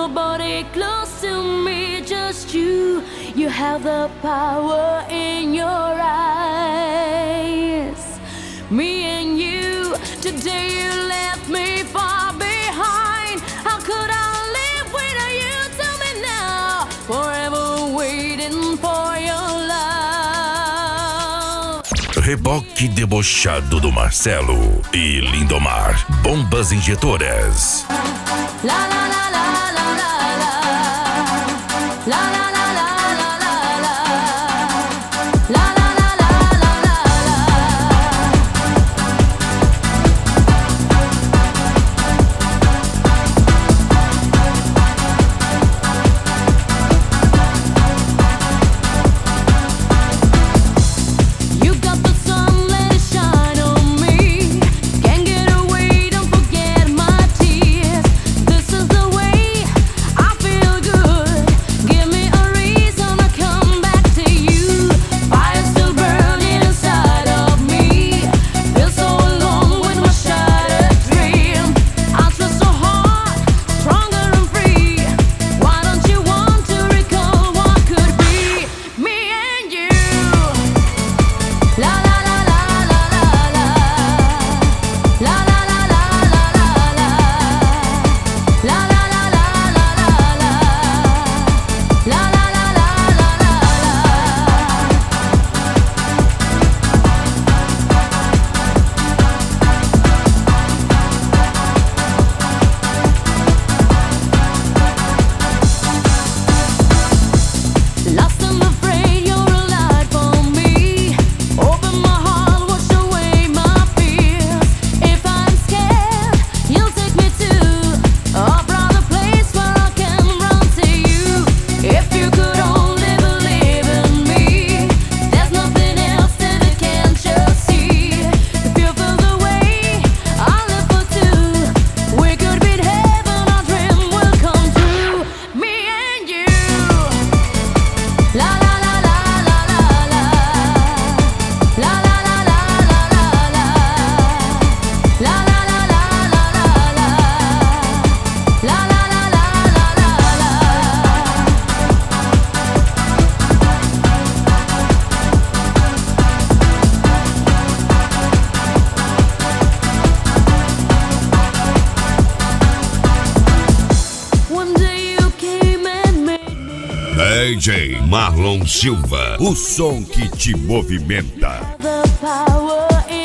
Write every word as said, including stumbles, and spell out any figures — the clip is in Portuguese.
nobody close to me, just you. You have the power in your eyes. Me and you, today you left me far behind. How could I live without you? Tell me now. Forever waiting for your love. Reboque debochado do Marcelo e Lindomar, bombas injetoras. La la la la la la la la la la la la la la la la D J Marlon Silva, o som que te movimenta. The power in